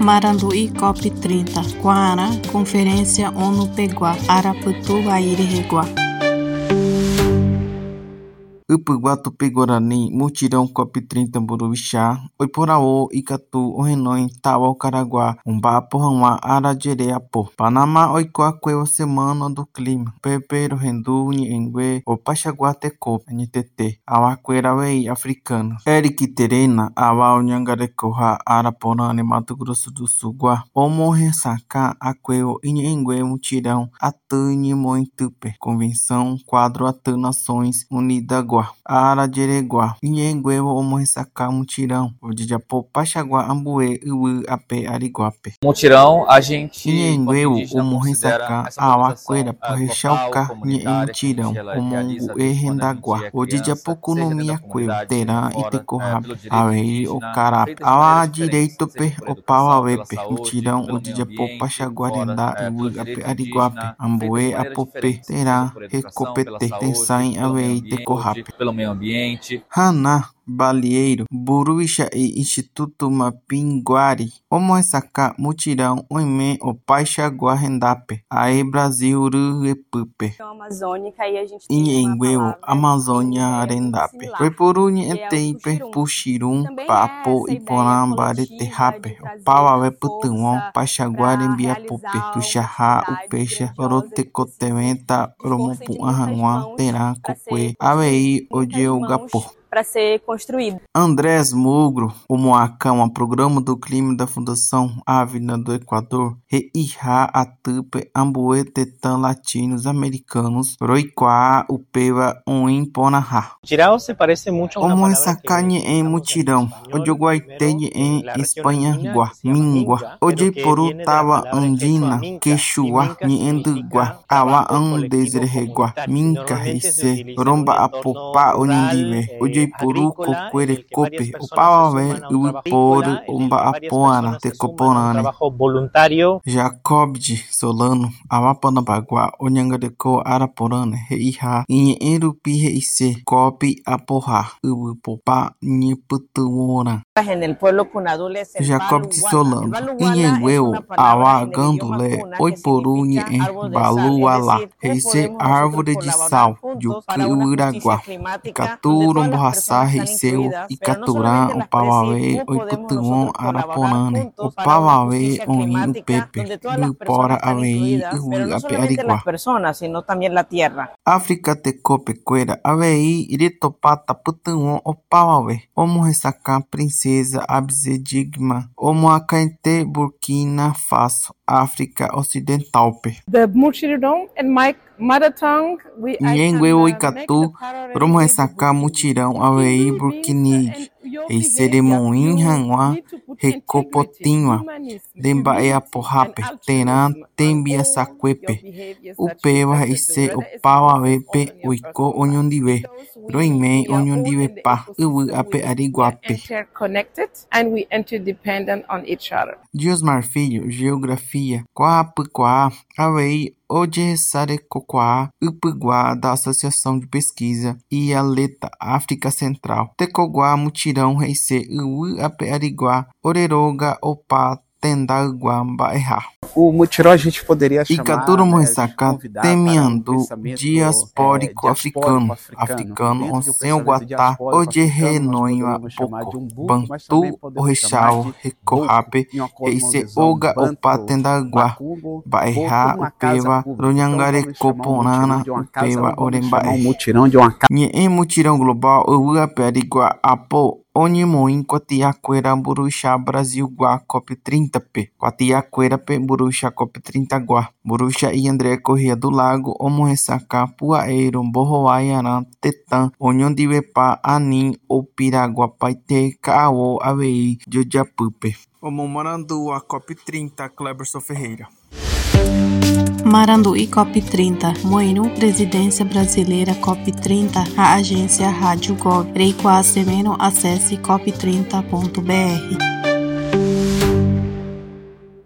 Maranduí COP30, Guará, Conferência ONU-Peguá, Araputu, Aire Reguá. Upuguá Tupi-Guarani, Mutirão COP30 Burubixá, Oiporaô, Icatu, Orenói, Tauá, Caraguá, Umbapo, Ramá, Arajereapô, Panamá, Oicoacueva, Semana do Clima, Pepeiro, Rendu, Niengue, Opaxaguá, Tecope, NTT, Auaqueira, Wei, Africano, Eric Terena, Awa, Nhangarecoha, Araporane, Mato Grosso do Sul, Guá, Omorressaca, Aqueu, Niengue, Mutirão, Atu, Nimointupe, Convenção, Quadro Atu, Nações Unidas, Arajereguá, Inhengueu, Omorressaca, Mutirão, Odidiapô, Paxaguá, Ambuê, Uú, Apé, Ariguape. Mutirão, a gente, Inhengueu, Omorressaca, Auaqueira, Porrexauca, Mutirão, Omonguê, Rendaguá, Odidiapô, Cunomia, Queu, Terã, Itecorrabe, Areí, Ocará, Awa Direito, Opauawepe, Mutirão, Odidiapô, Paxaguá, Rendá, Uú, Apé, Ariguape, Ambuê, Apopê, Terã, Recopete, Tensain, Areí, Tecorrabe. Pelo meio ambiente. Haná, Balieiro, Buruixa e Instituto Mapinguari, Omorressaca, Mutirão, Oimê, Opaxaguá, Rendape, Aê Brasil, Uruepupe, Amazônica, e a gente Inhengueu, Amazônia, Rendape, Oipuruni, Eteipe, Puxirum, Papo, Iporã, Bareterrape, Opauawe, Putuão, Paxaguá, Rembiapupe, Tuxarrá, Upeixa, Orotecoteventa, Oromopu, Arranguá, Terã, Coque, Aveí, Odiogapô. Para ser construído. Andrés Mugro, o Moacama, Programa do Clima da Fundação Ávila do Equador, Reirá, Atupe, Ambuê, Tetã, Latinos, Americanos, Roiquá, Upeva, Onimponahá. Mutirão se parece muito a Omorressaca em Mutirão, Odioguaite em Espanha, Mingua, Odiporu, Tava, Andina, Quechua, Nienduguá, Awa, Andesreguá, Minca, Rice, Romba, Apopá, Onindive, Odiporu, Coquerecope, Opauawe, Uiporo, Omba, Apoana, Tecoporane, Jacobde, Solano, Awapanabaguá, Onhangareco, Araporane, Reirá, Inherupi, Reice, Cope, Aporrá, Uipopá, Niputuora. Jacob de Solano, Inhengueu, Awa, Gandulé, Oiporu, Nien, Balualá, Reice, Árvore de Sal, Jucuiraguá, Icatu, Romborraçá, Reiceu, Icaturã, Opauawe, Oiputuon, Araporane, Opauawe, Oin, Upepe, Uipora, Aveí, Uú, Apé, Ariguá. África, Tecope, Queira, Aveí, Iritopata, Putuon, Opauawe, Omorressaca, Princesa, Abzedigma, Omoacainte, Burkina Faso, África Ocidental. The Mutirão and my mother tongue, Inhengueu, Icatu, Omorressaca, Mutirão, Aveí, Burkinide, Reiceremoim, Ranguá, Recopotinha, Dembaeaporrape, Terã, Tembiaçaquepe, Upeva, Reice, Opauawepe, Uico, Onhondive, Roimê, Onhondivepá, Uú, Apé, Ariguape. and we interdependent on each other. Diosmar Filho, Geografia, Coapuquá, Aveí, Odessarecoquá, Upuguá, da Associação de Pesquisa, Ialeta, África Central, Tecoguá, Mutirão, Reice, Uú, Apé, Ariguá, Oreroga, Opá, Tendaguá, Baerrá. O Mutirão a gente poderia chamar Icatu, Omorressaca, Temiandu, Diaspórico Africano, Africano, Onsenguatá, Ojerrenoinha, Poco, Bantu, Orrechau, Recorrape, Reice, Oga, Opá, Tendaguá, Baerrá, Upeva, Ronhangarecoporana, Upeva, Orembaé. Em Mutirão Global, Uú, Apé, Ariguá, Apô, Onimoim, Cotiaqueira, Buruxá, Brasil, Guá, COP30P, Cotiaqueira, Buruxá, COP30 Guá, Buruxá e André Corrêa do Lago, Omorressaca, Puaeiro, Borroaiarã, Tetã, Onhondivepá, Anim, Opiraguá, Paite, Caô, Aveí, Jodiapupe. Omomaranduá, COP30, Cleberson Ferreira. Maranduí COP30, Moinu, Presidência Brasileira COP30, a agência Rádio Gov, Reiquá Semeno, acesse cop30.br.